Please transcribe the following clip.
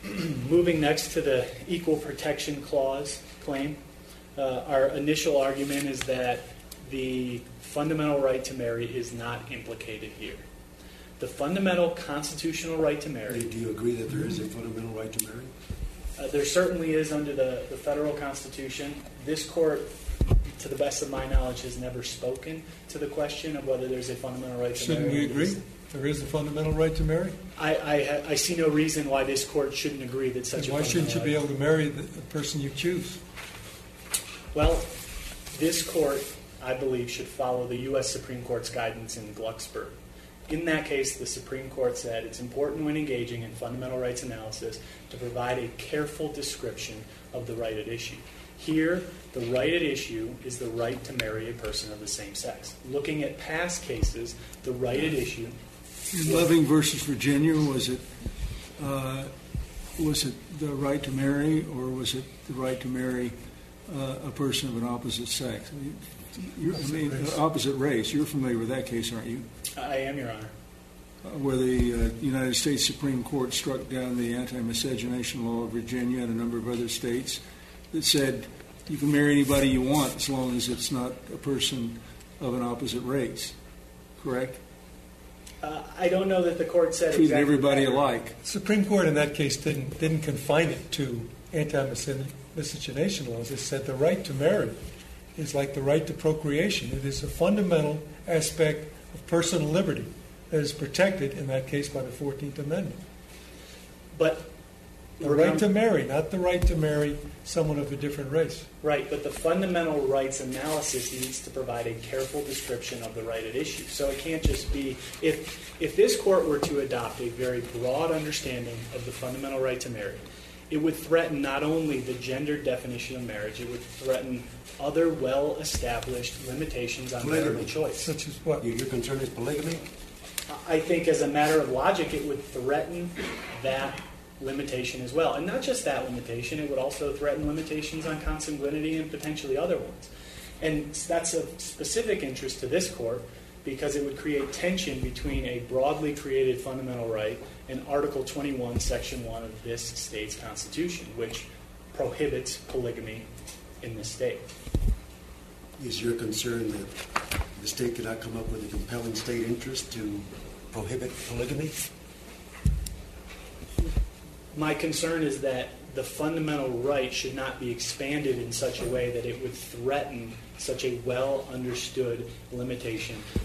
Moving next to the Equal Protection Clause claim, our initial argument is that the fundamental right to marry is not implicated here. The fundamental constitutional right to marry... Do you agree that there is a fundamental right to marry? There certainly is under the federal Constitution. This court, to the best of my knowledge, has never spoken to the question of whether there's a fundamental right to marry. Shouldn't we agree? There is a fundamental right to marry? I see no reason why this court shouldn't agree that such a fundamental right... Why shouldn't you be able to marry the person you choose? Well, this court, I believe, should follow the U.S. Supreme Court's guidance in Glucksberg. In that case, the Supreme Court said it's important when engaging in fundamental rights analysis to provide a careful description of the right at issue. Here, the right at issue is the right to marry a person of the same sex. Looking at past cases, the right at issue... In Loving versus Virginia, was it the right to marry, or was it the right to marry a person of an opposite sex? Opposite race. You're familiar with that case, aren't you? I am, Your Honor. Where the United States Supreme Court struck down the anti-miscegenation law of Virginia and a number of other states that said you can marry anybody you want as long as it's not a person of an opposite race. Correct? I don't know that the court said treat exactly everybody that. alike. The Supreme Court in that case didn't confine it to anti-miscegenation laws. It said the right to marry is like the right to procreation. It is a fundamental aspect of personal liberty that is protected in that case by the 14th Amendment. But the right to marry, not the right to marry someone of a different race. Right, but the fundamental rights analysis needs to provide a careful description of the right at issue. So it can't just be, if this court were to adopt a very broad understanding of the fundamental right to marry, it would threaten not only the gender definition of marriage, it would threaten other well-established limitations on marital choice. Such as what? Your concern is polygamy? I think as a matter of logic, it would threaten that limitation as well. And not just that limitation, it would also threaten limitations on consanguinity and potentially other ones. And that's of specific interest to this court because it would create tension between a broadly created fundamental right and Article 21, Section 1 of this state's Constitution, which prohibits polygamy in this state. Is your concern that the state cannot come up with a compelling state interest to prohibit polygamy? My concern is that the fundamental right should not be expanded in such a way that it would threaten such a well-understood limitation